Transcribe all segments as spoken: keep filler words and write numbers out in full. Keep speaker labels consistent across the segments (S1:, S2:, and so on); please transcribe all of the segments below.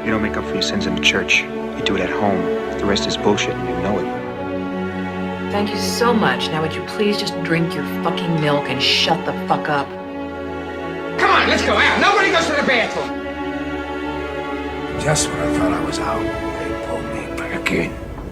S1: You don't make up for your sins in the church. You do it at home. The rest is bullshit and you know it.
S2: Thank you so much. Now would you please just drink your fucking milk and shut the fuck up?
S3: Come on, let's go out. Nobody goes to the bathroom.
S4: Just when I thought I was out, they pulled me back in.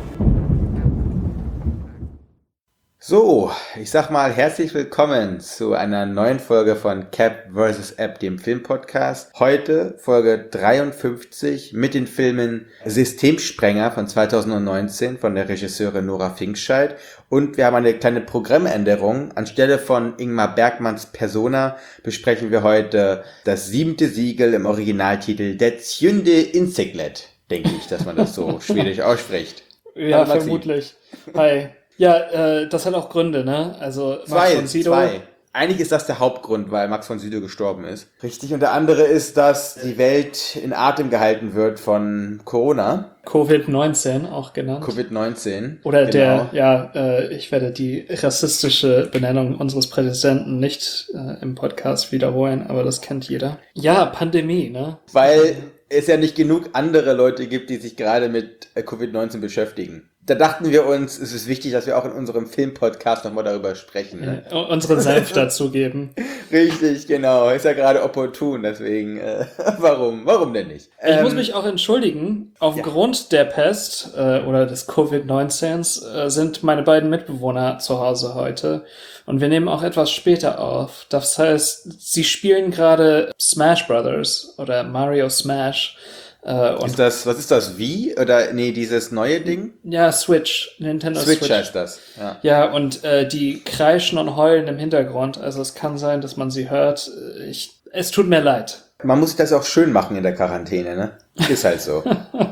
S5: So, ich sag mal herzlich willkommen zu einer neuen Folge von Cap versus. App, dem Filmpodcast. Heute Folge dreiundfünfzig mit den Filmen Systemsprenger von zweitausendneunzehn von der Regisseurin Nora Finkscheid. Und wir haben eine kleine Programmänderung. Anstelle von Ingmar Bergmanns Persona besprechen wir heute das siebente Siegel im Originaltitel Der Tjünde Inseklet. Denke ich, dass man das so schwedisch ausspricht.
S6: Ja, vermutlich. Hi. Ja, äh, das hat auch Gründe, ne? Also Max
S5: zwei,
S6: von Sydow.
S5: Zwei. Eigentlich ist das der Hauptgrund, weil Max von Sydow gestorben ist. Richtig. Und der andere ist, dass die Welt in Atem gehalten wird von Corona.
S6: Covid neunzehn auch genannt.
S5: Covid neunzehn.
S6: Oder
S5: genau.
S6: der, ja, äh, ich werde die rassistische Benennung unseres Präsidenten nicht äh, im Podcast wiederholen, aber das kennt jeder. Ja, Pandemie, ne?
S5: Weil es ja nicht genug andere Leute gibt, die sich gerade mit Covid neunzehn beschäftigen. Da dachten wir uns, es ist wichtig, dass wir auch in unserem Filmpodcast nochmal darüber sprechen. Ne?
S6: Ja, unseren Senf dazugeben.
S5: Richtig, genau. Ist ja gerade opportun, deswegen, äh, warum? Warum denn nicht?
S6: Ich
S5: ähm,
S6: muss mich auch entschuldigen. Aufgrund ja. der Pest äh, oder des Covid neunzehn äh, sind meine beiden Mitbewohner zu Hause heute. Und wir nehmen auch etwas später auf. Das heißt, sie spielen gerade Smash Brothers oder Mario Smash. Äh, und
S5: ist das, was ist das, Wii? Oder, nee, dieses neue Ding?
S6: Ja, Switch. Nintendo
S5: Switch.
S6: Switch
S5: heißt das, ja.
S6: Ja, und äh, die kreischen und heulen im Hintergrund. Also es kann sein, dass man sie hört. Ich, es tut mir leid.
S5: Man muss sich das auch schön machen in der Quarantäne, ne? Ist halt so.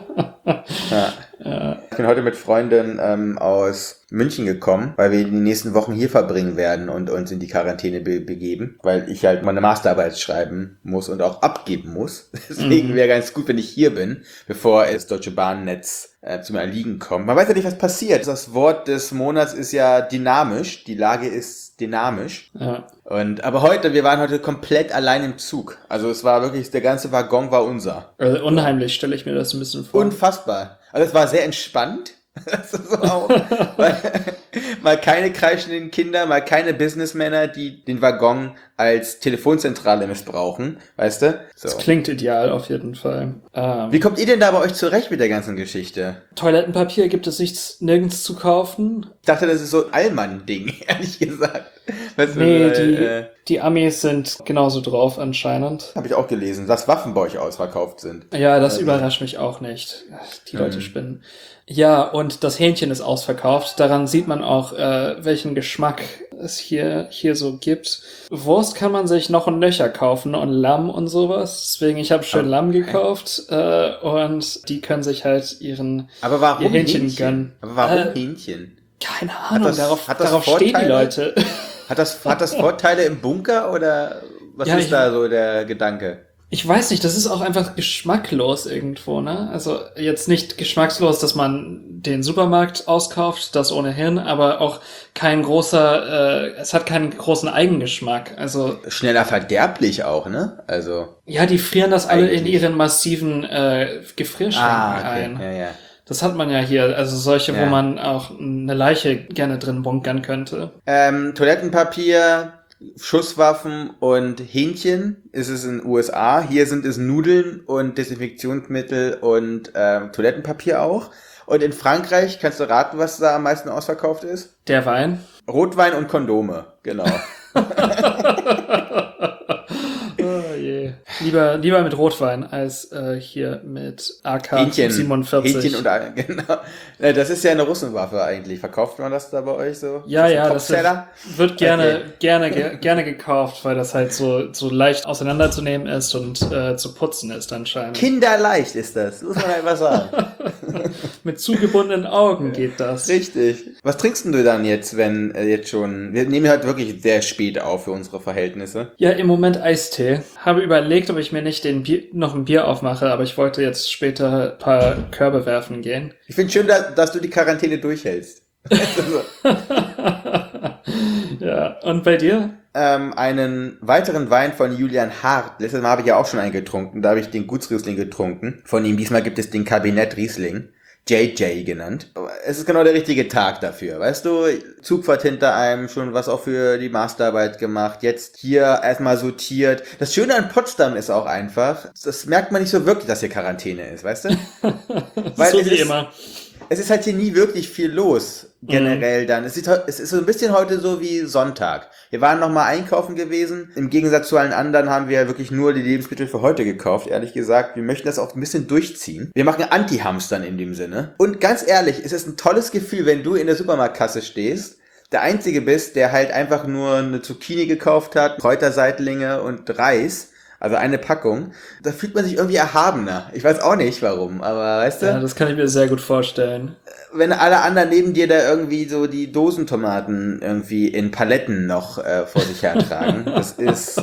S5: ja. Ja. Ich bin heute mit Freunden ähm, aus München gekommen, weil wir die nächsten Wochen hier verbringen werden und uns in die Quarantäne be- begeben, weil ich halt meine Masterarbeit schreiben muss und auch abgeben muss. Deswegen mhm. wäre ganz gut, wenn ich hier bin, bevor das Deutsche Bahnnetz äh, zum Erliegen kommt. Man weiß ja nicht, was passiert. Das Wort des Monats ist ja dynamisch. Die Lage ist dynamisch.
S6: Ja.
S5: Und aber heute, wir waren heute komplett allein im Zug. Also es war wirklich, der ganze Waggon war unser.
S6: Also unheimlich, stelle ich mir das ein bisschen vor.
S5: Unfassbar. Also es war sehr entspannt. Das ist auch, weil, mal keine kreischenden Kinder, mal keine Businessmänner, die den Waggon als Telefonzentrale missbrauchen, weißt du? So.
S6: Das klingt ideal auf jeden Fall. Ähm,
S5: Wie kommt ihr denn da bei euch zurecht mit der ganzen Geschichte?
S6: Toilettenpapier gibt es nichts, nirgends zu kaufen.
S5: Ich dachte, das ist so ein Allmann-Ding, ehrlich gesagt. Weißt du,
S6: nee,
S5: weil,
S6: die,
S5: äh,
S6: die Amis sind genauso drauf anscheinend.
S5: Habe ich auch gelesen, dass Waffen bei euch ausverkauft sind.
S6: Ja, das
S5: also.
S6: überrascht mich auch nicht. Die Leute
S5: mhm.
S6: spinnen. Ja, und das Hähnchen ist ausverkauft. Daran sieht man auch, äh, welchen Geschmack es hier hier so gibt. Wurst kann man sich noch ein Nöcher kaufen und Lamm und sowas. Deswegen, ich habe schön okay. Lamm gekauft äh, und die können sich halt ihren
S5: Aber warum
S6: ihr Hähnchen,
S5: Hähnchen
S6: gönnen.
S5: Aber warum
S6: äh,
S5: Hähnchen?
S6: Keine Ahnung,
S5: das,
S6: darauf,
S5: hat das
S6: darauf stehen die Leute.
S5: Hat das, hat das Vorteile im Bunker oder was
S6: ja,
S5: ist
S6: ich,
S5: da so der Gedanke?
S6: Ich weiß nicht, das ist auch einfach geschmacklos irgendwo, ne? Also jetzt nicht geschmackslos, dass man den Supermarkt auskauft, das ohnehin, aber auch kein großer, äh, es hat keinen großen Eigengeschmack. Also
S5: schneller verderblich auch, ne? Also
S6: ja, die frieren das alle in ihren massiven äh, Gefrierschränken
S5: ah, okay.
S6: ein.
S5: Ja, ja.
S6: Das hat man ja hier, also solche,
S5: ja.
S6: wo man auch eine Leiche gerne drin bunkern könnte.
S5: Ähm, Toilettenpapier, Schusswaffen und Hähnchen ist es in den U S A. Hier sind es Nudeln und Desinfektionsmittel und ähm, Toilettenpapier auch. Und in Frankreich, kannst du raten, was da am meisten ausverkauft ist?
S6: Der Wein?
S5: Rotwein und Kondome, genau.
S6: Oh je. Lieber, lieber mit Rotwein als äh, hier mit A K
S5: Hähnchen,
S6: siebenundvierzig.
S5: Hähnchen und A K, genau. Das ist ja eine Russenwaffe eigentlich. Verkauft man das da bei euch so?
S6: Ja,
S5: das
S6: ja, das wird, wird gerne, okay. gerne, ge- gerne gekauft, weil das halt so, so leicht auseinanderzunehmen ist und äh, zu putzen ist anscheinend.
S5: Kinderleicht ist das, muss man einfach sagen.
S6: Mit zugebundenen Augen geht das.
S5: Richtig. Was trinkst denn du dann jetzt, wenn äh, jetzt schon, wir nehmen halt wirklich sehr spät auf für unsere Verhältnisse.
S6: Ja, im Moment Eistee. Habe überlegt, ob ich mir nicht den Bier, noch ein Bier aufmache, aber ich wollte jetzt später ein paar Körbe werfen gehen.
S5: Ich finde schön, dass, dass du die Quarantäne durchhältst.
S6: Ja, und bei dir?
S5: Ähm, einen weiteren Wein von Julian Hart. Letztes Mal habe ich ja auch schon einen getrunken. Da habe ich den Gutsriesling getrunken. Von ihm diesmal gibt es den Kabinett Riesling. J J genannt. Aber es ist genau der richtige Tag dafür. Weißt du, Zugfahrt hinter einem, schon was auch für die Masterarbeit gemacht. Jetzt hier erstmal sortiert. Das Schöne an Potsdam ist auch einfach, das merkt man nicht so wirklich, dass hier Quarantäne ist, weißt du? Weil
S6: so
S5: es
S6: wie
S5: ist,
S6: immer.
S5: Es ist halt hier nie wirklich viel los, generell mhm. dann. Es ist, es ist so ein bisschen heute so wie Sonntag. Wir waren nochmal einkaufen gewesen. Im Gegensatz zu allen anderen haben wir wirklich nur die Lebensmittel für heute gekauft, ehrlich gesagt. Wir möchten das auch ein bisschen durchziehen. Wir machen Anti-Hamstern in dem Sinne. Und ganz ehrlich, es ist ein tolles Gefühl, wenn du in der Supermarktkasse stehst, der Einzige bist, der halt einfach nur eine Zucchini gekauft hat, Kräuterseitlinge und Reis. Also eine Packung, da fühlt man sich irgendwie erhabener. Ich weiß auch nicht warum, aber weißt du?
S6: Ja, das kann ich mir sehr gut vorstellen.
S5: Wenn alle anderen neben dir da irgendwie so die Dosentomaten irgendwie in Paletten noch äh, vor sich hertragen, das ist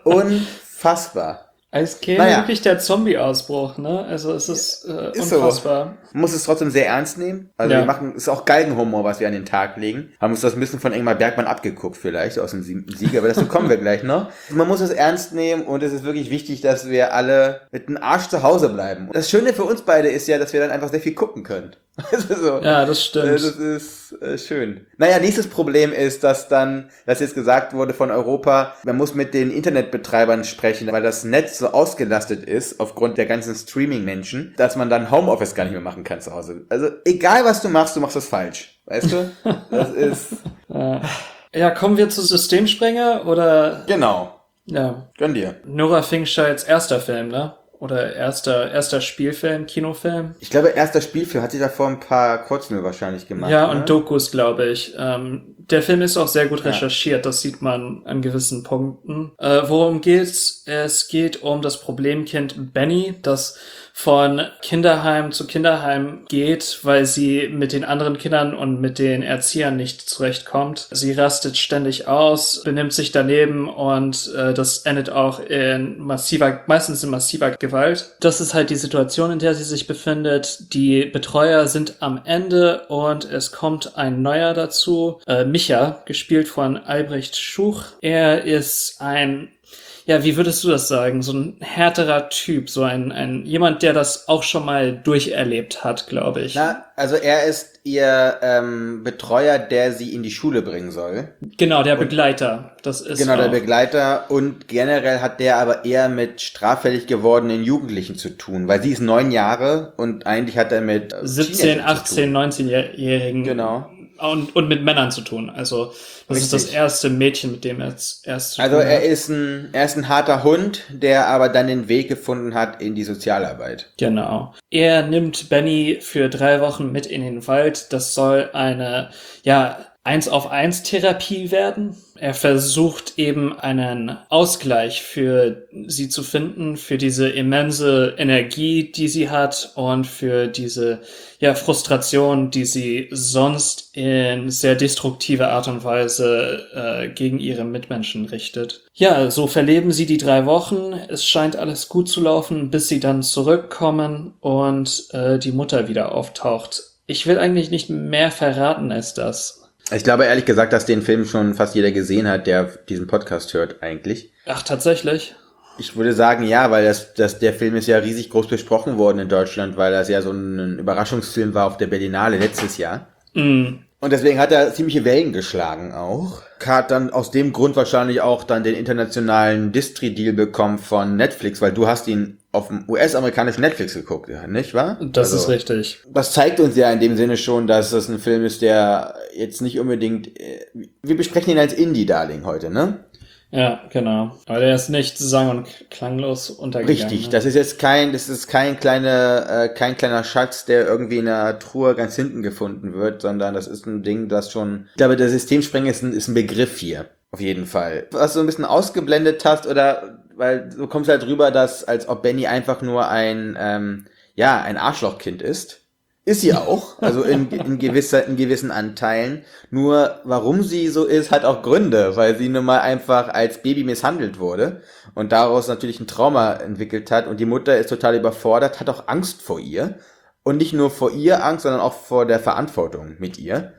S5: unfassbar.
S6: Es käme
S5: naja.
S6: wirklich der Zombie-Ausbruch, ne? Also es ist, äh,
S5: ist
S6: unfassbar.
S5: So. Man muss es trotzdem sehr ernst nehmen. Also
S6: ja.
S5: wir machen, es ist auch Galgenhumor, was wir an den Tag legen. Haben uns das ein bisschen von Ingmar Bergmann abgeguckt vielleicht, aus dem Sieger, aber dazu kommen wir gleich noch. Man muss es ernst nehmen und es ist wirklich wichtig, dass wir alle mit dem Arsch zu Hause bleiben. Das Schöne für uns beide ist ja, dass wir dann einfach sehr viel gucken können. Also so,
S6: ja, das stimmt.
S5: Das ist äh, schön. Naja, nächstes Problem ist, dass dann, dass jetzt gesagt wurde von Europa, man muss mit den Internetbetreibern sprechen, weil das Netz so ausgelastet ist, aufgrund der ganzen Streaming-Menschen, dass man dann Homeoffice gar nicht mehr machen kann zu Hause. Also egal, was du machst, du machst das falsch. Weißt du? Das ist...
S6: ja. ja, kommen wir zu Systemsprenger, oder?
S5: Genau.
S6: Ja.
S5: Gönn dir.
S6: Nora Finkscheids erster Film, ne? Oder erster, erster Spielfilm, Kinofilm.
S5: Ich glaube, erster Spielfilm hat sie davor ein paar Kurzfilme wahrscheinlich gemacht.
S6: Ja,
S5: ne?
S6: und Dokus, glaube ich. Ähm, der Film ist auch sehr gut
S5: ja.
S6: recherchiert, das sieht man an gewissen Punkten. Äh, worum geht's? Es geht um das Problemkind Benny, das von Kinderheim zu Kinderheim geht, weil sie mit den anderen Kindern und mit den Erziehern nicht zurechtkommt. Sie rastet ständig aus, benimmt sich daneben und äh, das endet auch in massiver, meistens in massiver Gewalt. Das ist halt die Situation, in der sie sich befindet. Die Betreuer sind am Ende und es kommt ein neuer dazu, äh, Micha, gespielt von Albrecht Schuch. Er ist ein Ja, wie würdest du das sagen? So ein härterer Typ, so ein, ein jemand, der das auch schon mal durcherlebt hat, glaube ich.
S5: Na, also er ist ihr ähm, Betreuer, der sie in die Schule bringen soll.
S6: Genau, der Begleiter. Das ist
S5: Genau,
S6: auch.
S5: der Begleiter. Und generell hat der aber eher mit straffällig gewordenen Jugendlichen zu tun, weil sie ist neun Jahre und eigentlich hat er mit äh,
S6: siebzehn, achtzehn, neunzehnjährigen.
S5: Genau.
S6: Und, und mit Männern zu tun. Also das
S5: Richtig.
S6: ist das erste Mädchen, mit dem er jetzt erst zu
S5: Also
S6: tun
S5: er
S6: hat.
S5: ist ein, er ist ein harter Hund, der aber dann den Weg gefunden hat in die Sozialarbeit.
S6: Genau. Er nimmt Benny für drei Wochen mit in den Wald. Das soll eine, ja, eins auf eins Therapie werden. Er versucht eben einen Ausgleich für sie zu finden, für diese immense Energie, die sie hat und für diese, ja, Frustration, die sie sonst in sehr destruktive Art und Weise äh, gegen ihre Mitmenschen richtet. Ja, so verleben sie die drei Wochen. Es scheint alles gut zu laufen, bis sie dann zurückkommen und äh, die Mutter wieder auftaucht. Ich will eigentlich nicht mehr verraten als das.
S5: Ich glaube ehrlich gesagt, dass den Film schon fast jeder gesehen hat, der diesen Podcast hört eigentlich.
S6: Ach, tatsächlich?
S5: Ich würde sagen, ja, weil das, das, der Film ist ja riesig groß besprochen worden in Deutschland, weil das ja so ein Überraschungsfilm war auf der Berlinale letztes Jahr.
S6: Mm.
S5: Und deswegen hat er ziemliche Wellen geschlagen auch. Hat dann aus dem Grund wahrscheinlich auch dann den internationalen Distri-Deal bekommen von Netflix, weil du hast ihn auf dem U S-amerikanischen Netflix geguckt, nicht wahr?
S6: Das
S5: also,
S6: ist richtig.
S5: Das zeigt uns ja in dem Sinne schon, dass das ein Film ist, der jetzt nicht unbedingt... Wir besprechen ihn als Indie-Darling heute, ne?
S6: Ja, genau. Aber der ist nicht sang- und klanglos untergegangen.
S5: Richtig,
S6: ne?
S5: das ist jetzt kein, das ist kein kleiner, äh, kein kleiner Schatz, der irgendwie in einer Truhe ganz hinten gefunden wird, sondern das ist ein Ding, das schon, ich glaube, der Systemsprenger ist ein, ist ein Begriff hier. Auf jeden Fall. Was du ein bisschen ausgeblendet hast, oder, weil du kommst halt rüber, dass, als ob Benny einfach nur ein, ähm, ja, ein Arschlochkind ist. Ist sie auch, also in, in, gewisser, in gewissen Anteilen. Nur warum sie so ist, hat auch Gründe, weil sie nun mal einfach als Baby misshandelt wurde und daraus natürlich ein Trauma entwickelt hat. Und die Mutter ist total überfordert, hat auch Angst vor ihr. Und nicht nur vor ihr Angst, sondern auch vor der Verantwortung mit ihr.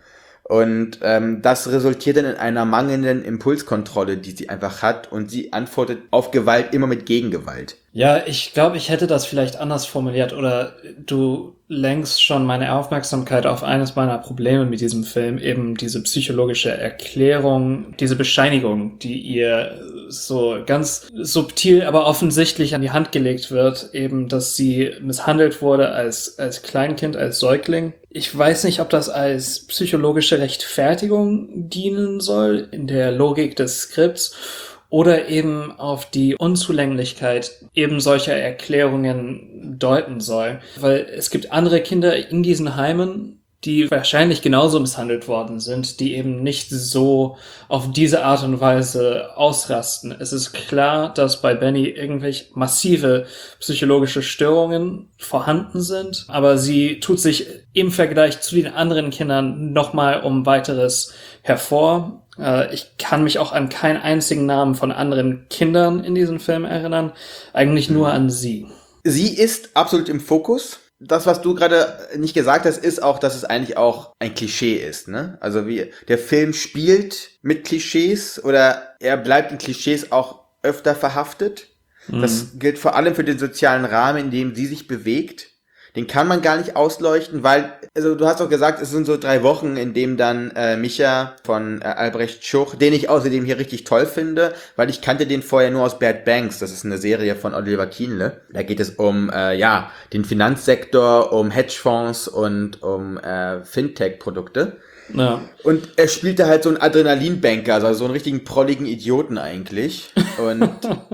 S5: Und ähm, das resultiert dann in einer mangelnden Impulskontrolle, die sie einfach hat, und sie antwortet auf Gewalt immer mit Gegengewalt.
S6: Ja, ich glaube, ich hätte das vielleicht anders formuliert, oder du lenkst schon meine Aufmerksamkeit auf eines meiner Probleme mit diesem Film, eben diese psychologische Erklärung, diese Bescheinigung, die ihr so ganz subtil, aber offensichtlich an die Hand gelegt wird, eben, dass sie misshandelt wurde als, als Kleinkind, als Säugling. Ich weiß nicht, ob das als psychologische Rechtfertigung dienen soll, in der Logik des Skripts, oder eben auf die Unzulänglichkeit eben solcher Erklärungen deuten soll. Weil es gibt andere Kinder in diesen Heimen, die wahrscheinlich genauso misshandelt worden sind, die eben nicht so auf diese Art und Weise ausrasten. Es ist klar, dass bei Benny irgendwelche massive psychologische Störungen vorhanden sind, aber sie tut sich im Vergleich zu den anderen Kindern nochmal um weiteres hervor. Ich kann mich auch an keinen einzigen Namen von anderen Kindern in diesem Film erinnern, eigentlich nur an sie.
S5: Sie ist absolut im Fokus. Das, was du gerade nicht gesagt hast, ist auch, dass es eigentlich auch ein Klischee ist, ne? Also wie der Film spielt mit Klischees, oder er bleibt in Klischees auch öfter verhaftet. Mhm. Das gilt vor allem für den sozialen Rahmen, in dem sie sich bewegt. Den kann man gar nicht ausleuchten, weil, also du hast doch gesagt, es sind so drei Wochen, in dem dann äh, Micha von äh, Albrecht Schuch, den ich außerdem hier richtig toll finde, weil ich kannte den vorher nur aus Bad Banks, das ist eine Serie von Oliver Kienle. Da geht es um, äh, ja, den Finanzsektor, um Hedgefonds und um äh, Fintech-Produkte. Ja. Und er spielte halt so einen Adrenalinbanker, also so einen richtigen prolligen Idioten eigentlich. Und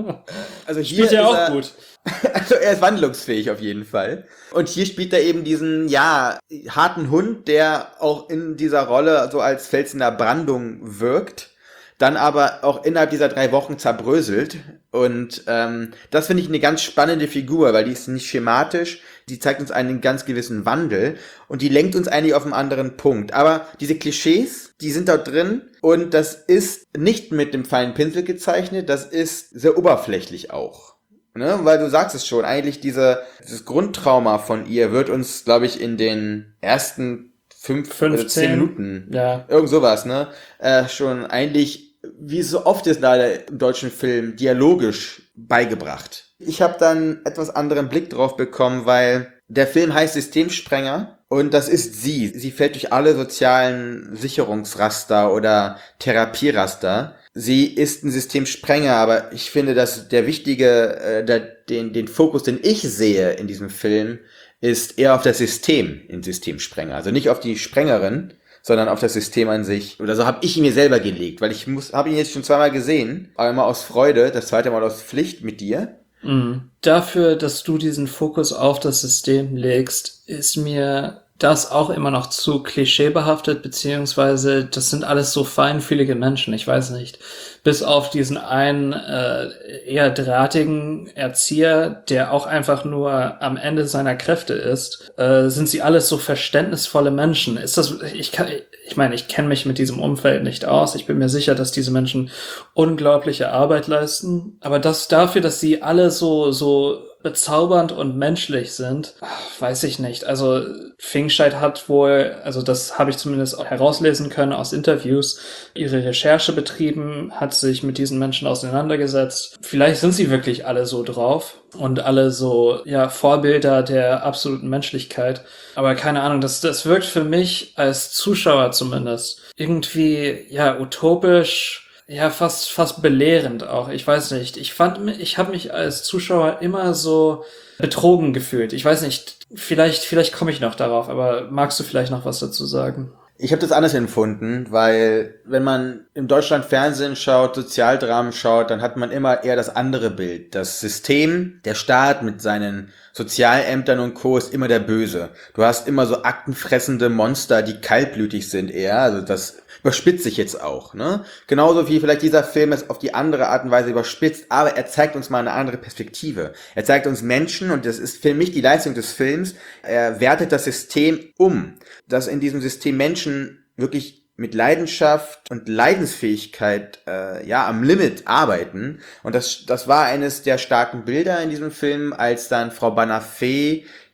S5: also hier
S6: spielt er auch
S5: er,
S6: gut.
S5: Also er ist wandlungsfähig auf jeden Fall. Und hier spielt er eben diesen, ja, harten Hund, der auch in dieser Rolle so als Fels in der Brandung wirkt, dann aber auch innerhalb dieser drei Wochen zerbröselt. Und ähm, das finde ich eine ganz spannende Figur, weil die ist nicht schematisch, die zeigt uns einen ganz gewissen Wandel und die lenkt uns eigentlich auf einen anderen Punkt. Aber diese Klischees, die sind dort drin, und das ist nicht mit dem feinen Pinsel gezeichnet, das ist sehr oberflächlich auch. Ne, weil du sagst es schon, eigentlich diese, dieses Grundtrauma von ihr wird uns, glaube ich, in den ersten fünf
S6: fünfzehn
S5: oder zehn Minuten,
S6: ja,
S5: irgend sowas, ne, äh, schon eigentlich, wie es so oft ist leider im deutschen Film, dialogisch beigebracht. Ich habe dann etwas anderen Blick drauf bekommen, weil der Film heißt Systemsprenger, und das ist sie. Sie fällt durch alle sozialen Sicherungsraster oder Therapieraster. Sie ist ein Systemsprenger, aber ich finde, dass der wichtige, äh, der, den, den Fokus, den ich sehe in diesem Film, ist eher auf das System in Systemsprenger. Also nicht auf die Sprengerin, sondern auf das System an sich. Oder so habe ich ihn mir selber gelegt, weil ich muss, habe ihn jetzt schon zweimal gesehen, einmal aus Freude, das zweite Mal aus Pflicht mit dir.
S6: Mhm. Dafür, dass du diesen Fokus auf das System legst, ist mir das auch immer noch zu klischeebehaftet, beziehungsweise das sind alles so feinfühlige Menschen, ich weiß nicht. Bis auf diesen einen äh, eher drahtigen Erzieher, der auch einfach nur am Ende seiner Kräfte ist, äh, sind sie alles so verständnisvolle Menschen. Ist das, ich kann, ich meine, ich kenne mich mit diesem Umfeld nicht aus. Ich bin mir sicher, dass diese Menschen unglaubliche Arbeit leisten. Aber das dafür, dass sie alle so, so bezaubernd und menschlich sind, weiß ich nicht. Also Fingscheid hat wohl, also das habe ich zumindest auch herauslesen können aus Interviews, ihre Recherche betrieben, hat sich mit diesen Menschen auseinandergesetzt. Vielleicht sind sie wirklich alle so drauf und alle so, ja, Vorbilder der absoluten Menschlichkeit. Aber keine Ahnung, das, das wirkt für mich als Zuschauer zumindest irgendwie, ja, utopisch. Ja, fast fast belehrend auch. Ich weiß nicht. Ich fand, ich habe mich als Zuschauer immer so betrogen gefühlt. Ich weiß nicht. Vielleicht vielleicht komme ich noch darauf. Aber magst du vielleicht noch was dazu sagen?
S5: Ich habe das anders empfunden, weil wenn man in Deutschland Fernsehen schaut, Sozialdramen schaut, dann hat man immer eher das andere Bild. Das System, der Staat mit seinen Sozialämtern und Co. ist immer der Böse. Du hast immer so aktenfressende Monster, die kaltblütig sind eher. Also das überspitzt sich jetzt auch, ne? Genauso wie vielleicht dieser Film es auf die andere Art und Weise überspitzt, aber er zeigt uns mal eine andere Perspektive. Er zeigt uns Menschen, und das ist für mich die Leistung des Films, er wertet das System um, dass in diesem System Menschen wirklich mit Leidenschaft und Leidensfähigkeit äh, ja am Limit arbeiten. Und das das war eines der starken Bilder in diesem Film, als dann Frau Banafé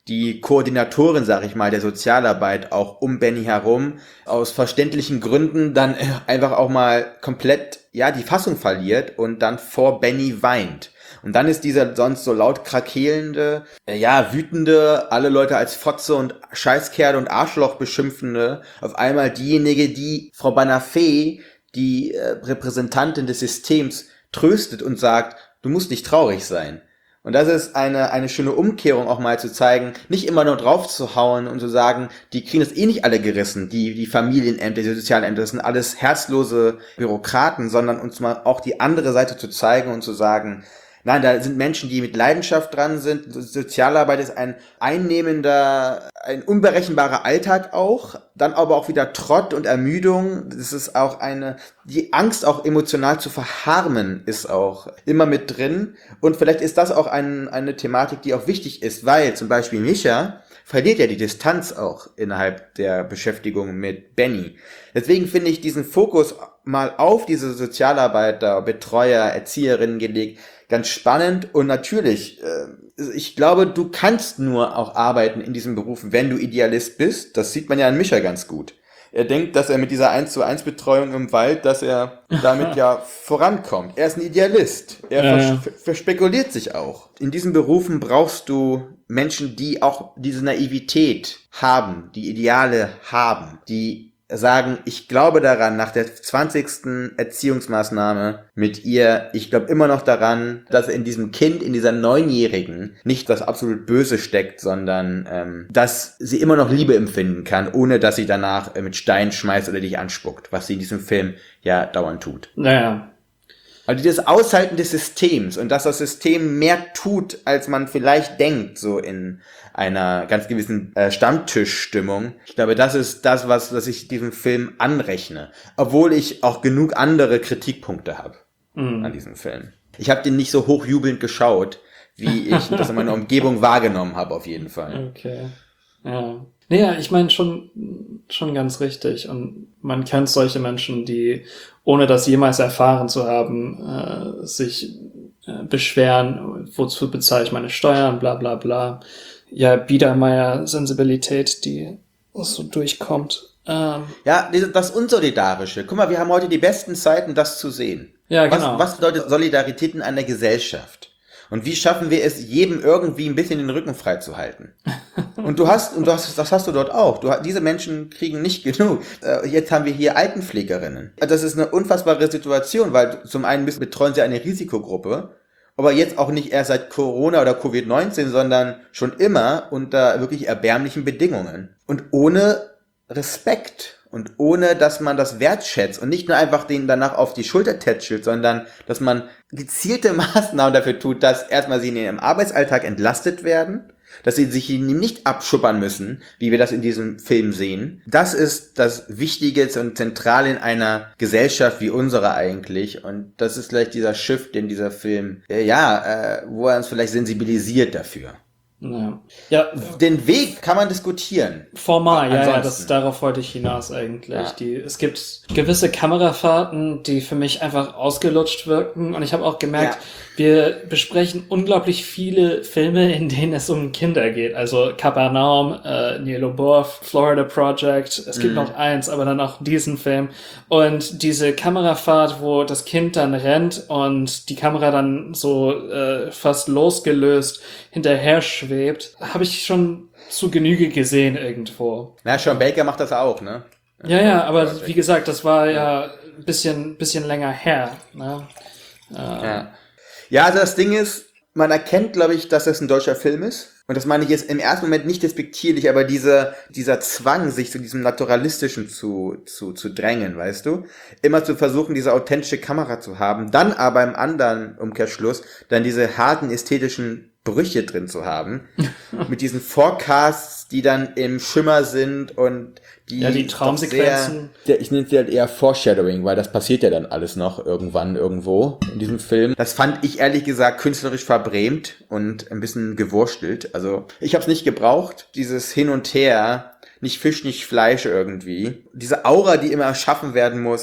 S5: die Koordinatorin, sag ich mal, der Sozialarbeit auch um Benny herum aus verständlichen Gründen dann einfach auch mal komplett, ja, die Fassung verliert und dann vor Benny weint. Und dann ist dieser sonst so laut krakeelende, äh, ja, wütende, alle Leute als Fotze und Scheißkerl und Arschloch beschimpfende, auf einmal diejenige, die Frau Banafé, die äh, Repräsentantin des Systems, tröstet und sagt, du musst nicht traurig sein. Und das ist eine eine schöne Umkehrung auch mal zu zeigen, nicht immer nur drauf zu hauen und zu sagen, die kriegen das eh nicht alle gerissen, die die Familienämter, die Sozialämter, das sind alles herzlose Bürokraten, sondern uns mal auch die andere Seite zu zeigen und zu sagen, nein, da sind Menschen, die mit Leidenschaft dran sind. Sozialarbeit ist ein einnehmender, ein unberechenbarer Alltag auch. Dann aber auch wieder Trott und Ermüdung. Das ist auch eine, die Angst auch emotional zu verharmen ist auch immer mit drin. Und vielleicht ist das auch ein, eine Thematik, die auch wichtig ist, weil zum Beispiel Mischa verliert ja die Distanz auch innerhalb der Beschäftigung mit Benny. Deswegen finde ich diesen Fokus mal auf diese Sozialarbeiter, Betreuer, Erzieherinnen gelegt, ganz spannend. Und natürlich, äh, ich glaube, du kannst nur auch arbeiten in diesem Beruf, wenn du Idealist bist. Das sieht man ja an Mischa ganz gut. Er denkt, dass er mit dieser eins zu eins Betreuung im Wald, dass er damit ja vorankommt. Er ist ein Idealist. Er
S6: ja,
S5: vers-
S6: ja.
S5: verspekuliert sich auch. In diesen Berufen brauchst du Menschen, die auch diese Naivität haben, die Ideale haben, die sagen, ich glaube daran, nach der zwanzigsten Erziehungsmaßnahme mit ihr, ich glaube immer noch daran, dass in diesem Kind, in dieser Neunjährigen nicht das absolut Böse steckt, sondern ähm, dass sie immer noch Liebe empfinden kann, ohne dass sie danach äh, mit Steinen schmeißt oder dich anspuckt, was sie in diesem Film ja dauernd tut.
S6: Naja.
S5: Also dieses Aushalten des Systems und dass das System mehr tut, als man vielleicht denkt, so in einer ganz gewissen äh, Stammtischstimmung. Ich glaube, das ist das, was, was ich diesem Film anrechne. Obwohl ich auch genug andere Kritikpunkte habe mhm. an diesem Film. Ich habe den nicht so hochjubelnd geschaut, wie ich das in meiner Umgebung wahrgenommen habe, auf jeden Fall.
S6: Okay. Ja. Naja, ich meine schon, schon ganz richtig. Und man kennt solche Menschen, die, ohne das jemals erfahren zu haben, äh, sich äh, beschweren, wozu bezahle ich meine Steuern, bla bla bla. Ja, Biedermeier-Sensibilität, die so durchkommt. Ähm,
S5: ja, das Unsolidarische. Guck mal, wir haben heute die besten Zeiten, das zu sehen.
S6: Ja, genau.
S5: Was, was bedeutet Solidarität in einer Gesellschaft? Und wie schaffen wir es, jedem irgendwie ein bisschen den Rücken frei zu halten? Und du hast, und du hast, das hast du dort auch. Du, diese Menschen kriegen nicht genug. Äh, jetzt haben wir hier Altenpflegerinnen. Das ist eine unfassbare Situation, weil zum einen müssen, betreuen sie eine Risikogruppe, aber jetzt auch nicht erst seit Corona oder Covid neunzehn, sondern schon immer unter wirklich erbärmlichen Bedingungen. Und ohne Respekt. Und ohne, dass man das wertschätzt und nicht nur einfach den danach auf die Schulter tätschelt, sondern dass man gezielte Maßnahmen dafür tut, dass erstmal sie in ihrem Arbeitsalltag entlastet werden, dass sie sich nicht abschuppern müssen, wie wir das in diesem Film sehen. Das ist das Wichtige und Zentrale in einer Gesellschaft wie unsere eigentlich. Und das ist vielleicht dieser Shift, den dieser Film, äh, ja, äh, wo er uns vielleicht sensibilisiert dafür.
S6: Ja. ja.
S5: Den Weg kann man diskutieren.
S6: Formal, ja,
S5: Ansonsten.
S6: ja, das, darauf wollte ich hinaus eigentlich.
S5: Ja.
S6: Die, es gibt gewisse Kamerafahrten, die für mich einfach ausgelutscht wirken. Und ich habe auch gemerkt, ja. wir besprechen unglaublich viele Filme, in denen es um Kinder geht. Also Kapernaum, äh, Nielo Borf, Florida Project. Es gibt mhm. noch eins, aber dann auch diesen Film. Und diese Kamerafahrt, wo das Kind dann rennt und die Kamera dann so äh, fast losgelöst hinterher schwebt, habe ich schon zu Genüge gesehen irgendwo.
S5: Na, Sean Baker macht das auch, ne?
S6: Ja, ja, aber wie gesagt, das war ja ein bisschen, bisschen länger her, ne? Ähm.
S5: Ja. Ja, also das Ding ist, man erkennt, glaube ich, dass das ein deutscher Film ist. Und das meine ich jetzt im ersten Moment nicht despektierlich, aber dieser, dieser Zwang, sich zu diesem Naturalistischen zu, zu, zu drängen, weißt du? Immer zu versuchen, diese authentische Kamera zu haben, dann aber im anderen Umkehrschluss dann diese harten ästhetischen Brüche drin zu haben. Mit diesen Forecasts, die dann im Schimmer sind und die,
S6: ja, die Traumsequenzen.
S5: Sehr, ich nenne es halt eher Foreshadowing, weil das passiert ja dann alles noch irgendwann irgendwo in diesem Film. Das fand ich ehrlich gesagt künstlerisch verbrämt und ein bisschen gewurstelt. Also ich habe es nicht gebraucht, dieses Hin und Her, nicht Fisch, nicht Fleisch irgendwie. Diese Aura, die immer erschaffen werden muss,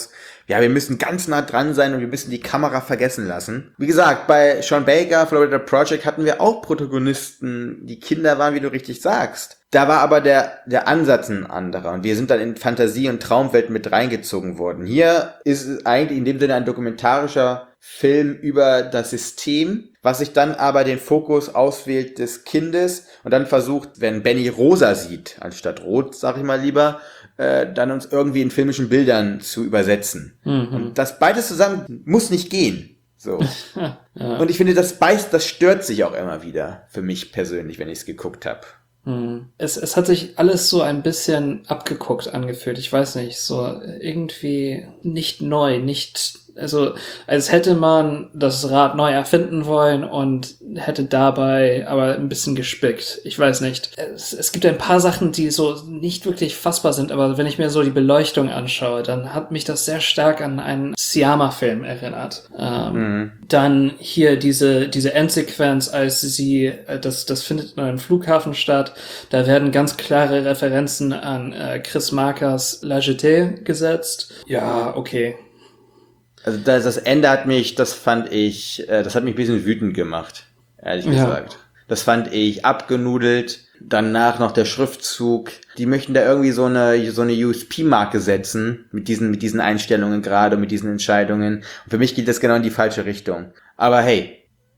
S5: ja, wir müssen ganz nah dran sein und wir müssen die Kamera vergessen lassen. Wie gesagt, bei Sean Baker, Florida Project hatten wir auch Protagonisten, die Kinder waren, wie du richtig sagst. Da war aber der, der Ansatz ein anderer und wir sind dann in Fantasie- und Traumwelt mit reingezogen worden. Hier ist es eigentlich in dem Sinne ein dokumentarischer Film über das System, was sich dann aber den Fokus auswählt des Kindes und dann versucht, wenn Benny rosa sieht, anstatt rot, sag ich mal lieber, äh, dann uns irgendwie in filmischen Bildern zu übersetzen. Mhm. Und das beides zusammen muss nicht gehen. So. Ja. Und ich finde, das beißt, das stört sich auch immer wieder für mich persönlich, wenn ich es geguckt habe.
S6: Es, es hat sich alles so ein bisschen abgeguckt angefühlt. Ich weiß nicht, so irgendwie nicht neu, nicht, also als hätte man das Rad neu erfinden wollen und hätte dabei aber ein bisschen gespickt. Ich weiß nicht. Es, es gibt ein paar Sachen, die so nicht wirklich fassbar sind, aber wenn ich mir so die Beleuchtung anschaue, dann hat mich das sehr stark an einen Siama-Film erinnert. Ähm, mhm. Dann hier diese diese Endsequenz, als sie, das das findet in einem Flughafen statt, da werden ganz klare Referenzen an äh, Chris Markers La Jetée gesetzt. Ja, okay.
S5: Also das, das Ende hat mich, das fand ich, äh, das hat mich ein bisschen wütend gemacht, ehrlich gesagt. Ja. Das fand ich abgenudelt. Danach noch der Schriftzug. Die möchten da irgendwie so eine so eine U S P-Marke setzen mit diesen mit diesen Einstellungen gerade, mit diesen Entscheidungen. Und für mich geht das genau in die falsche Richtung. Aber hey.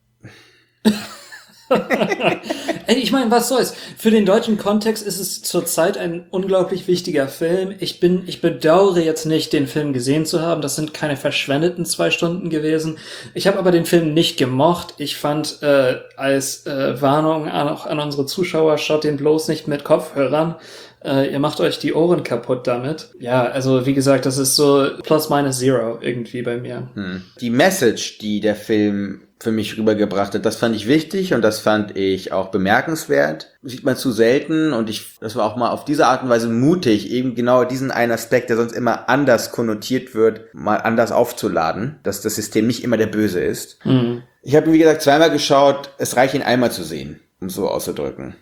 S6: Ey, ich meine, was soll's? Für den deutschen Kontext ist es zurzeit ein unglaublich wichtiger Film. Ich bin, ich bedauere jetzt nicht, den Film gesehen zu haben. Das sind keine verschwendeten zwei Stunden gewesen. Ich habe aber den Film nicht gemocht. Ich fand, äh, als äh, Warnung an, auch an unsere Zuschauer, schaut den bloß nicht mit Kopfhörern. Äh, ihr macht euch die Ohren kaputt damit. Ja, also wie gesagt, das ist so plus minus zero irgendwie bei mir.
S5: Hm. Die Message, die der Film für mich rübergebracht hat, das fand ich wichtig und das fand ich auch bemerkenswert. Das sieht man zu selten und ich, das war auch mal auf diese Art und Weise mutig, eben genau diesen einen Aspekt, der sonst immer anders konnotiert wird, mal anders aufzuladen, dass das System nicht immer der Böse ist. Mhm. Ich habe, wie gesagt, zweimal geschaut, es reicht ihn einmal zu sehen, um es so auszudrücken.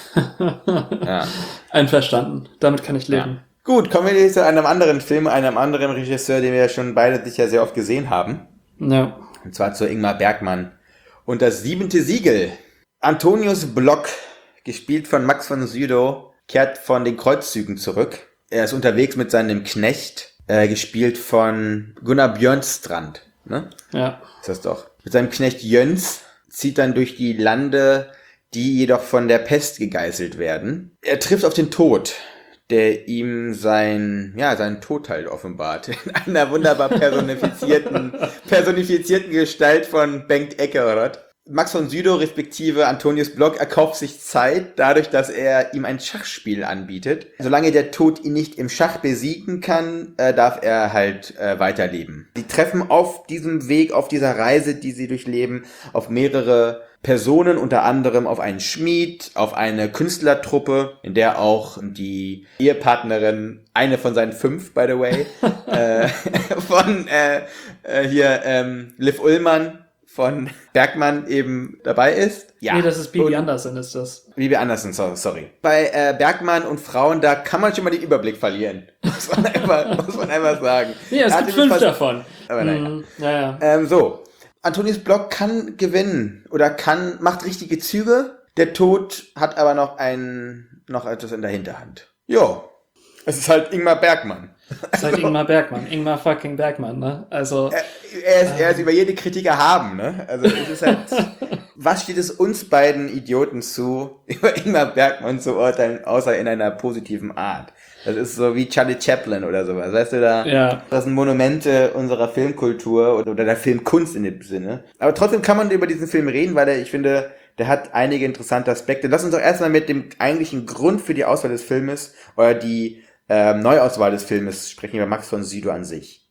S5: Ja.
S6: Einverstanden, damit kann ich leben.
S5: Ja. Gut, kommen wir jetzt zu einem anderen Film, einem anderen Regisseur, den wir ja schon beide sicher sehr oft gesehen haben.
S6: Ja.
S5: Und zwar zu Ingmar Bergman. Und das siebente Siegel. Antonius Block, gespielt von Max von Sydow, kehrt von den Kreuzzügen zurück. Er ist unterwegs mit seinem Knecht, äh, gespielt von Gunnar Björnstrand. Ne?
S6: Ja.
S5: Ist das doch. Mit seinem Knecht Jöns zieht dann durch die Lande, die jedoch von der Pest gegeißelt werden. Er trifft auf den Tod, der ihm sein, ja, seinen Tod halt offenbart. In einer wunderbar personifizierten, personifizierten Gestalt von Bengt Eckerott. Max von Sydow respektive Antonius Block erkauft sich Zeit dadurch, dass er ihm ein Schachspiel anbietet. Solange der Tod ihn nicht im Schach besiegen kann, äh, darf er halt äh, weiterleben. Sie treffen auf diesem Weg, auf dieser Reise, die sie durchleben, auf mehrere Personen, unter anderem auf einen Schmied, auf eine Künstlertruppe, in der auch die Ehepartnerin, eine von seinen fünf, by the way, äh, von äh, äh, hier ähm, Liv Ullmann von Bergman eben dabei ist.
S6: Ja. Nee, das ist Bibi Andersson, ist das.
S5: Bibi Andersson, sorry. Bei äh, Bergman und Frauen, da kann man schon mal den Überblick verlieren. Muss man einfach, muss man einfach sagen.
S6: Ja, es gibt fünf davon.
S5: Aber naja.
S6: Mm, ja, ja.
S5: Ähm, so. Antonius Block kann gewinnen oder kann, macht richtige Züge. Der Tod hat aber noch ein, noch etwas in der Hinterhand. Jo. Es ist halt Ingmar Bergman.
S6: Es ist halt Ingmar Bergman. Ingmar fucking Bergman, ne? Also.
S5: Er, er, ist, er ist über jede Kritik erhaben, ne? Also, es ist halt, was steht es uns beiden Idioten zu, über Ingmar Bergman zu urteilen, außer in einer positiven Art? Das ist so wie Charlie Chaplin oder sowas, weißt du, da,
S6: ja.
S5: Das sind Monumente unserer Filmkultur oder, oder der Filmkunst in dem Sinne. Aber trotzdem kann man über diesen Film reden, weil er, ich finde, der hat einige interessante Aspekte. Lass uns doch erstmal mit dem eigentlichen Grund für die Auswahl des Filmes oder die ähm, Neuauswahl des Filmes sprechen, über Max von Sydow an sich.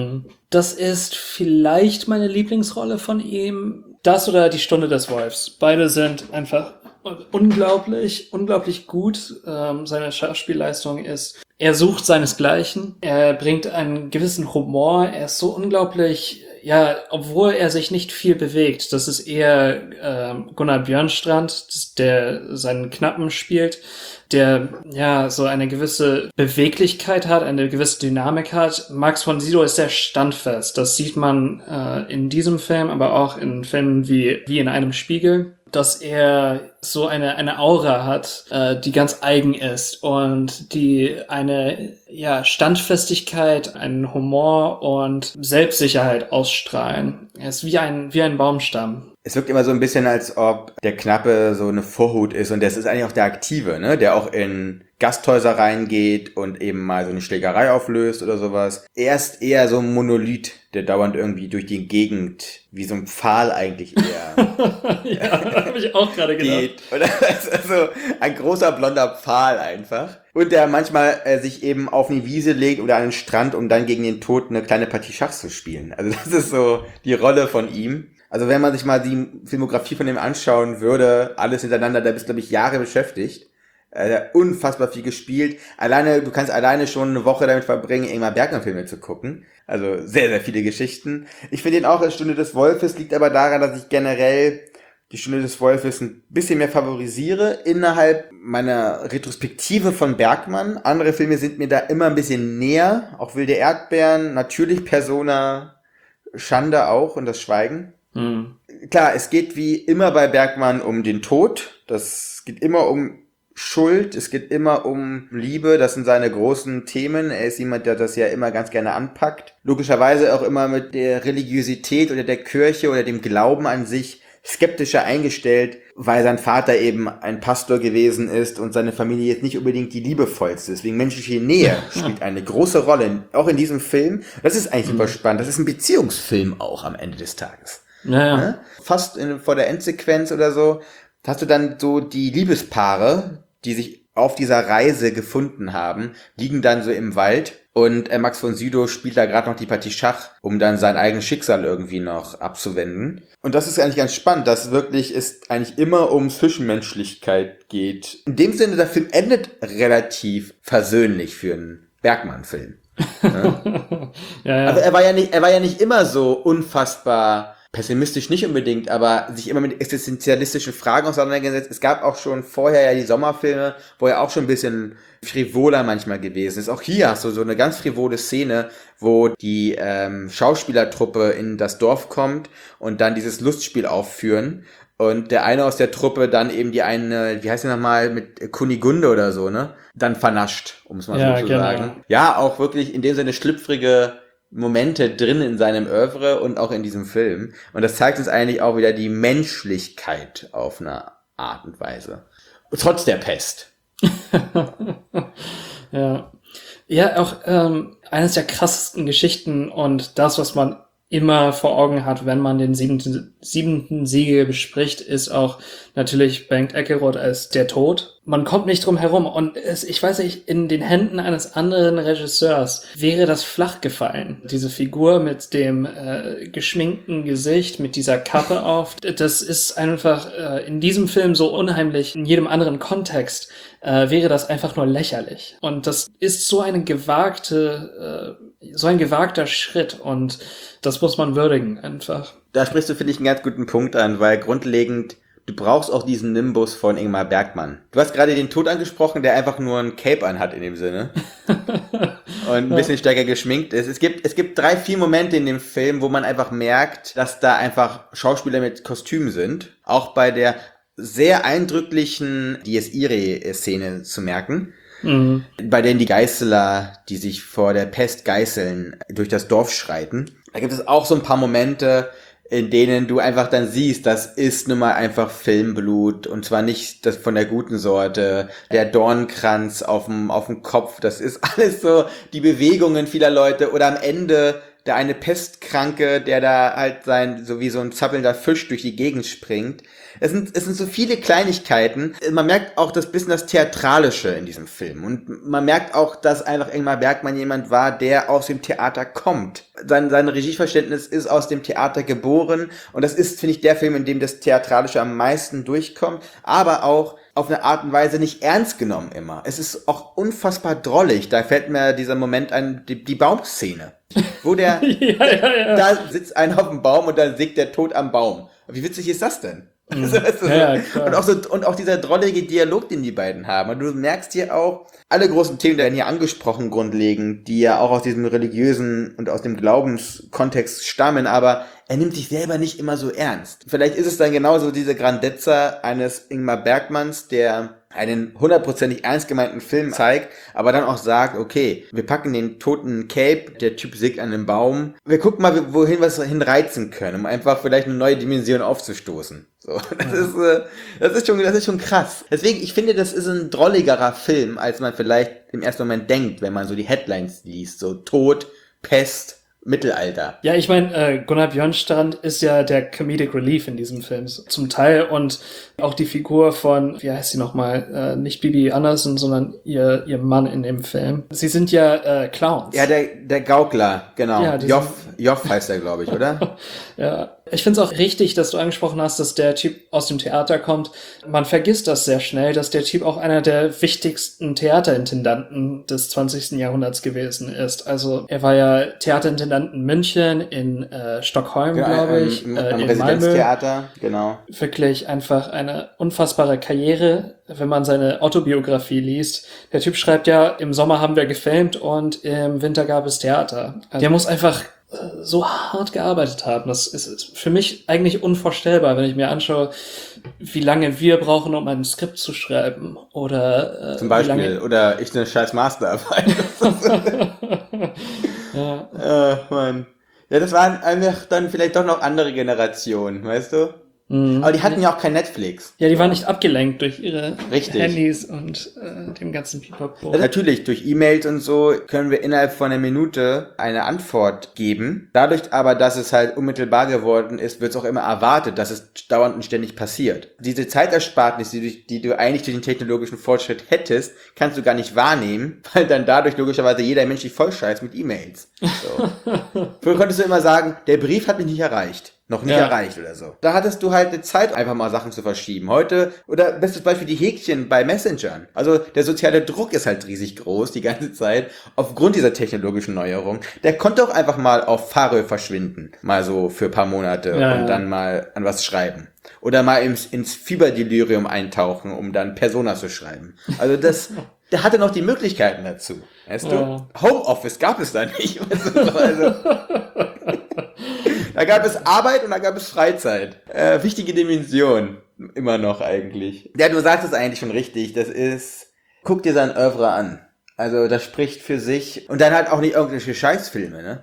S6: Das ist vielleicht meine Lieblingsrolle von ihm. Das oder Die Stunde des Wolfs. Beide sind einfach unglaublich, unglaublich gut. Ähm, seine Schauspielleistung ist, er sucht seinesgleichen. Er bringt einen gewissen Humor. Er ist so unglaublich ja, obwohl er sich nicht viel bewegt, das ist eher äh, Gunnar Björnstrand, der seinen Knappen spielt, der ja so eine gewisse Beweglichkeit hat, eine gewisse Dynamik hat. Max von Sydow ist sehr standfest. Das sieht man äh, in diesem Film, aber auch in Filmen wie wie in einem Spiegel, dass er so eine eine Aura hat, äh, die ganz eigen ist und die eine ja Standfestigkeit, einen Humor und Selbstsicherheit ausstrahlen. Er ist wie ein wie ein Baumstamm.
S5: Es wirkt immer so ein bisschen, als ob der Knappe so eine Vorhut ist und das ist eigentlich auch der Aktive, ne, der auch in Gasthäuser reingeht und eben mal so eine Schlägerei auflöst oder sowas. Er ist eher so ein Monolith, der dauernd irgendwie durch die Gegend, wie so ein Pfahl eigentlich eher
S6: ja, habe ich auch gerade gedacht.
S5: Geht. Oder also ein großer blonder Pfahl einfach. Und der manchmal äh, sich eben auf eine Wiese legt oder an den Strand, um dann gegen den Tod eine kleine Partie Schach zu spielen. Also das ist so die Rolle von ihm. Also wenn man sich mal die Filmografie von ihm anschauen würde, alles hintereinander, da bist du, glaube ich, Jahre beschäftigt. Er hat unfassbar viel gespielt. Alleine, du kannst alleine schon eine Woche damit verbringen, Ingmar Bergman-Filme zu gucken. Also sehr, sehr viele Geschichten. Ich finde ihn auch als Stunde des Wolfes, liegt aber daran, dass ich generell die Stunde des Wolfes ein bisschen mehr favorisiere innerhalb meiner Retrospektive von Bergman. Andere Filme sind mir da immer ein bisschen näher. Auch Wilde Erdbeeren, natürlich Persona, Schande auch und das Schweigen. Hm. Klar, es geht wie immer bei Bergman um den Tod. Das geht immer um Schuld, es geht immer um Liebe, das sind seine großen Themen. Er ist jemand, der das ja immer ganz gerne anpackt. Logischerweise auch immer mit der Religiosität oder der Kirche oder dem Glauben an sich skeptischer eingestellt, weil sein Vater eben ein Pastor gewesen ist und seine Familie jetzt nicht unbedingt die liebevollste. Deswegen menschliche Nähe spielt eine große Rolle, auch in diesem Film. Das ist eigentlich super spannend. Das ist ein Beziehungsfilm auch am Ende des Tages.
S6: Naja.
S5: Ja? Fast in, vor der Endsequenz oder so hast du dann so die Liebespaare, die sich auf dieser Reise gefunden haben, liegen dann so im Wald und äh, Max von Sydow spielt da gerade noch die Partie Schach, um dann sein eigenes Schicksal irgendwie noch abzuwenden. Und das ist eigentlich ganz spannend, dass wirklich es eigentlich immer um Zwischenmenschlichkeit geht. In dem Sinne, der Film endet relativ versöhnlich für einen Bergman-Film. Ja? ja, ja. Aber er war ja nicht, er war ja nicht immer so unfassbar pessimistisch nicht unbedingt, aber sich immer mit existenzialistischen Fragen auseinandergesetzt. Es gab auch schon vorher ja die Sommerfilme, wo er auch schon ein bisschen frivoler manchmal gewesen ist. Auch hier hast du so eine ganz frivole Szene, wo die ähm, Schauspielertruppe in das Dorf kommt und dann dieses Lustspiel aufführen und der eine aus der Truppe dann eben die eine, wie heißt die nochmal, mit Kunigunde oder so, ne? Dann vernascht, um es mal
S6: ja,
S5: so zu
S6: genau.
S5: sagen. Ja, auch wirklich in dem Sinne schlüpfrige Momente drin in seinem Oeuvre und auch in diesem Film. Und das zeigt uns eigentlich auch wieder die Menschlichkeit auf eine Art und Weise. Trotz der Pest.
S6: ja. Ja, auch ähm, eines der krassesten Geschichten und das, was man immer vor Augen hat, wenn man den siebenten, siebenten Siegel bespricht, ist auch natürlich Bengt Eckeroth als der Tod. Man kommt nicht drum herum und es, ich weiß nicht, in den Händen eines anderen Regisseurs wäre das flach gefallen. Diese Figur mit dem äh, geschminkten Gesicht, mit dieser Kappe auf, das ist einfach äh, in diesem Film so unheimlich. In jedem anderen Kontext äh, wäre das einfach nur lächerlich. Und das ist so eine gewagte, äh, so ein gewagter Schritt und das muss man würdigen einfach.
S5: Da sprichst du, finde ich, einen ganz guten Punkt an, weil grundlegend du brauchst auch diesen Nimbus von Ingmar Bergman. Du hast gerade den Tod angesprochen, der einfach nur ein Cape anhat in dem Sinne. Und ein bisschen stärker geschminkt ist. Es gibt, es gibt drei, vier Momente in dem Film, wo man einfach merkt, dass da einfach Schauspieler mit Kostüm sind. Auch bei der sehr eindrücklichen Dies Irae-Szene zu merken. Mhm. Bei denen die Geißler, die sich vor der Pest geißeln, durch das Dorf schreiten. Da gibt es auch so ein paar Momente, in denen du einfach dann siehst, das ist nun mal einfach Filmblut und zwar nicht das von der guten Sorte, der Dornkranz auf dem auf dem Kopf, das ist alles so die Bewegungen vieler Leute oder am Ende der eine Pestkranke, der da halt sein, so wie so ein zappelnder Fisch durch die Gegend springt. Es sind, es sind so viele Kleinigkeiten. Man merkt auch das bisschen das Theatralische in diesem Film. Und man merkt auch, dass einfach Ingmar Bergman jemand war, der aus dem Theater kommt. Sein, sein Regieverständnis ist aus dem Theater geboren. Und das ist, finde ich, der Film, in dem das Theatralische am meisten durchkommt. Aber auch auf eine Art und Weise nicht ernst genommen immer. Es ist auch unfassbar drollig. Da fällt mir dieser Moment an, die, die Baumszene. Wo der,
S6: ja, ja, ja.
S5: da sitzt einer auf dem Baum und dann sägt der Tod am Baum. Wie witzig ist das denn?
S6: Mhm.
S5: Also, weißt du, so.
S6: Ja, ja, klar.
S5: und, auch so, und auch dieser drollige Dialog, den die beiden haben. Und du merkst hier auch, alle großen Themen werden hier angesprochen grundlegend, die ja auch aus diesem religiösen und aus dem Glaubenskontext stammen, aber er nimmt sich selber nicht immer so ernst. Vielleicht ist es dann genauso diese Grandezza eines Ingmar Bergmans, der einen hundertprozentig ernst gemeinten Film zeigt, aber dann auch sagt, okay, wir packen den toten Cape, der Typ sägt an einem Baum, wir gucken mal, wohin wir es hinreizen können, um einfach vielleicht eine neue Dimension aufzustoßen. So, das ist, äh, das ist schon, das ist schon krass. Deswegen, ich finde, das ist ein drolligerer Film, als man vielleicht im ersten Moment denkt, wenn man so die Headlines liest, so Tod, Pest, Mittelalter.
S6: Ja, ich meine, äh, Gunnar Björnstrand ist ja der Comedic Relief in diesem Film zum Teil und auch die Figur von, wie heißt sie nochmal, äh, nicht Bibi Andersson, sondern ihr ihr Mann in dem Film. Sie sind ja äh, Clowns.
S5: Ja, der der Gaukler, genau.
S6: Ja, die
S5: Joff, Joff heißt er, glaube ich, oder?
S6: Ja, ich finde es auch richtig, dass du angesprochen hast, dass der Typ aus dem Theater kommt. Man vergisst das sehr schnell, dass der Typ auch einer der wichtigsten Theaterintendanten des zwanzigsten Jahrhunderts gewesen ist. Also er war ja Theaterintendant in München, in äh, Stockholm,
S5: Ja,
S6: glaube
S5: im-
S6: ich,
S5: im,
S6: äh,
S5: am
S6: in Malmö.
S5: Residenztheater, genau.
S6: Wirklich einfach eine unfassbare Karriere, wenn man seine Autobiografie liest. Der Typ schreibt ja, im Sommer haben wir gefilmt und im Winter gab es Theater. Also der muss einfach äh, so hart gearbeitet haben. Das ist, ist für mich eigentlich unvorstellbar, wenn ich mir anschaue, wie lange wir brauchen, um ein Skript zu schreiben. Oder äh,
S5: Zum
S6: wie
S5: Beispiel.
S6: lange,
S5: Oder ich eine scheiß Masterarbeit.
S6: ja.
S5: Ach, Mann. Ja, das waren einfach dann vielleicht doch noch andere Generationen, weißt du?
S6: Mhm.
S5: Aber die hatten ja auch kein Netflix.
S6: Ja, die waren nicht abgelenkt durch ihre
S5: Richtig.
S6: Handys und äh, dem ganzen Pipapo.
S5: Ja, natürlich, durch E-Mails und so können wir innerhalb von einer Minute eine Antwort geben. Dadurch aber, dass es halt unmittelbar geworden ist, wird es auch immer erwartet, dass es dauernd und ständig passiert. Diese Zeiterspartnis, die du, die du eigentlich durch den technologischen Fortschritt hättest, kannst du gar nicht wahrnehmen, weil dann dadurch logischerweise jeder Mensch dich vollscheißt mit E-Mails. So. Früher konntest du immer sagen, der Brief hat mich nicht erreicht. Noch nicht
S6: Ja.
S5: erreicht oder so. Da hattest du halt eine Zeit, einfach mal Sachen zu verschieben. Heute, oder bestes Beispiel die Häkchen bei Messengern. Also der soziale Druck ist halt riesig groß die ganze Zeit, aufgrund dieser technologischen Neuerung. Der konnte auch einfach mal auf Faro verschwinden, mal so für ein paar Monate
S6: Ja,
S5: und
S6: ja.
S5: dann mal an was schreiben. Oder mal ins, ins Fieberdelirium eintauchen, um dann Persona zu schreiben. Also das, der hatte noch die Möglichkeiten dazu. Weißt du?
S6: Ja.
S5: Homeoffice gab es da nicht. Weißt du? Also, da gab es Arbeit und da gab es Freizeit. Äh, wichtige Dimension. Immer noch eigentlich. Ja, du sagst es eigentlich schon richtig. Das ist, guck dir sein Oeuvre an. Also das spricht für sich. Und dann halt auch nicht irgendwelche Scheißfilme, ne?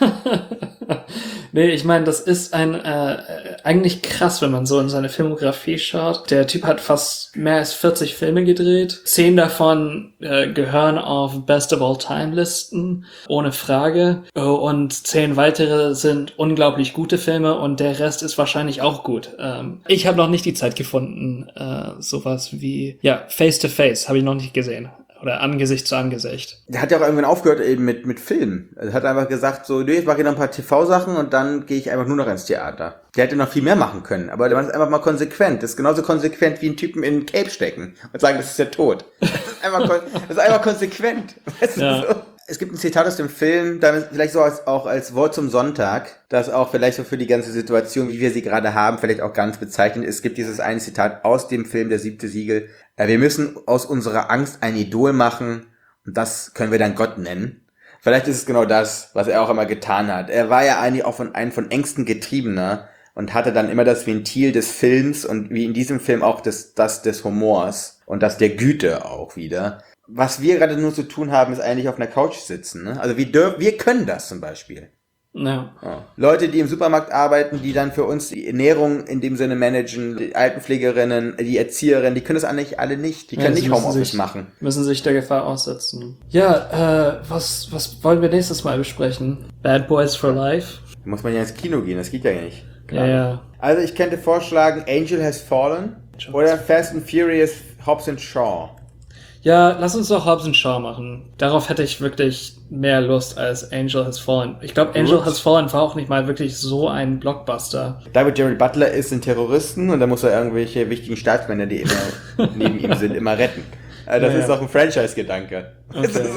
S6: Nee, ich meine, das ist ein äh, eigentlich krass, wenn man so in seine Filmografie schaut. Der Typ hat fast mehr als vierzig Filme gedreht. Zehn davon äh, gehören auf Best of All Time Listen, ohne Frage. Und zehn weitere sind unglaublich gute Filme und der Rest ist wahrscheinlich auch gut. Ähm, ich habe noch nicht die Zeit gefunden, äh, sowas wie, ja, Face to Face habe ich noch nicht gesehen. Oder Angesicht zu Angesicht.
S5: Der hat ja auch irgendwann aufgehört eben mit, mit Filmen. Er hat einfach gesagt so, nee, jetzt mache ich noch ein paar T V-Sachen und dann gehe ich einfach nur noch ins Theater. Der hätte noch viel mehr machen können, aber der war einfach mal konsequent. Das ist genauso konsequent wie einen Typen in ein Cape stecken und sagen, das ist der Tod. Das ist einfach, kon- das ist einfach konsequent. Weißt du,
S6: Ja.
S5: so? Es gibt ein Zitat aus dem Film, damit vielleicht so als, auch als Wort zum Sonntag, das auch vielleicht so für die ganze Situation, wie wir sie gerade haben, vielleicht auch ganz bezeichnend ist. Es gibt dieses eine Zitat aus dem Film Der siebte Siegel. Äh, Wir müssen aus unserer Angst ein Idol machen und das können wir dann Gott nennen. Vielleicht ist es genau das, was er auch immer getan hat. Er war ja eigentlich auch von einem von Ängsten getriebener und hatte dann immer das Ventil des Films und wie in diesem Film auch das, das des Humors und das der Güte auch wieder. Was wir gerade nur zu tun haben, ist eigentlich auf einer Couch sitzen. Ne? Also wir, dürfen, wir können das zum Beispiel.
S6: Ja.
S5: Ja. Leute, die im Supermarkt arbeiten, die dann für uns die Ernährung in dem Sinne managen, die Altenpflegerinnen, die Erzieherinnen, die können das eigentlich alle nicht. Die
S6: Ja,
S5: können
S6: sie
S5: nicht
S6: müssen
S5: Homeoffice
S6: sich-
S5: machen.
S6: Müssen sich der Gefahr aussetzen. Ja, äh, was, was wollen wir nächstes Mal besprechen? Bad Boys for Life?
S5: Da muss man ja ins Kino gehen, das geht ja nicht.
S6: Ja, ja.
S5: Also ich könnte vorschlagen, Angel Has Fallen oder Fast and Furious Hobbs and Shaw.
S6: Ja, lass uns doch Hobbs and Shaw machen. Darauf hätte ich wirklich mehr Lust als Angel Has Fallen. Ich glaube, Angel
S5: Gut.
S6: Has Fallen war auch nicht mal wirklich so ein Blockbuster.
S5: Da wird Jerry Butler ist ein Terroristen und da muss er irgendwelche wichtigen Staatsmänner, die immer neben ihm sind, immer retten. Also das
S6: Ja,
S5: ist
S6: ja.
S5: auch ein Franchise-Gedanke. Das
S6: Okay.
S5: ist so,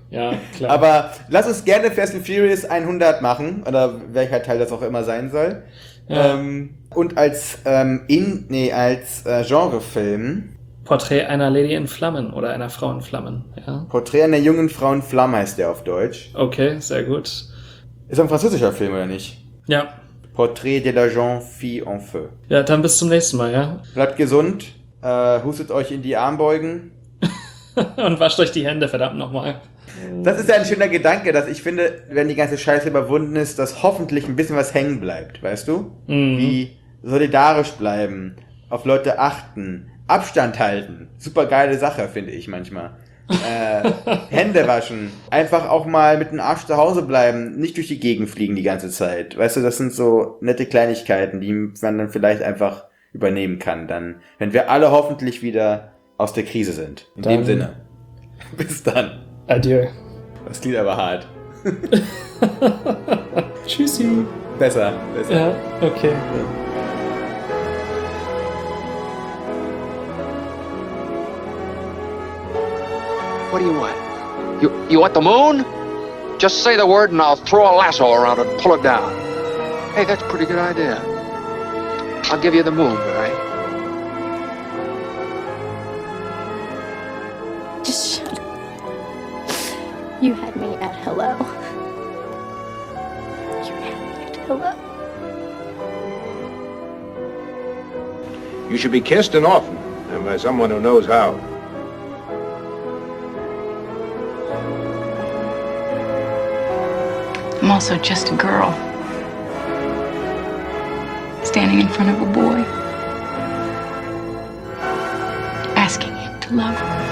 S6: Ja, klar.
S5: Aber lass uns gerne Fast and Furious hundert machen, oder welcher Teil das auch immer sein soll.
S6: Ja.
S5: Ähm, und als ähm, in, nee, als äh, Genrefilm
S6: Porträt einer Lady in Flammen oder einer Frau in Flammen. Ja.
S5: Porträt einer jungen Frau in Flammen heißt der auf Deutsch.
S6: Okay, sehr gut.
S5: Ist ein französischer Film, oder nicht?
S6: Ja.
S5: Portrait de la jeune fille en feu.
S6: Ja, dann bis zum nächsten Mal, ja?
S5: Bleibt gesund, äh, hustet euch in die Armbeugen.
S6: Und wascht euch die Hände, verdammt nochmal.
S5: Das ist ja ein schöner Gedanke, dass ich finde, wenn die ganze Scheiße überwunden ist, dass hoffentlich ein bisschen was hängen bleibt, weißt du?
S6: Mhm.
S5: Wie solidarisch bleiben, auf Leute achten, Abstand halten. Super geile Sache, finde ich manchmal. äh, Hände waschen, einfach auch mal mit dem Arsch zu Hause bleiben, nicht durch die Gegend fliegen die ganze Zeit. Weißt du, das sind so nette Kleinigkeiten, die man dann vielleicht einfach übernehmen kann, dann, wenn wir alle hoffentlich wieder aus der Krise sind. In
S6: Dann-
S5: dem Sinne. Bis dann.
S6: Adieu.
S5: Das klingt aber hart.
S6: Tschüssi.
S5: Besser, besser.
S6: Ja, okay.
S7: What do you want? You you want the moon? Just say the word and I'll throw a lasso around it and pull it down. Hey, that's a pretty good idea. I'll give you the moon, all right?
S8: Just shut up. You had me at hello. You had me at hello.
S4: You should be kissed and often, and by someone who knows how.
S9: I'm also just a girl, standing in front of a boy, asking him to love her.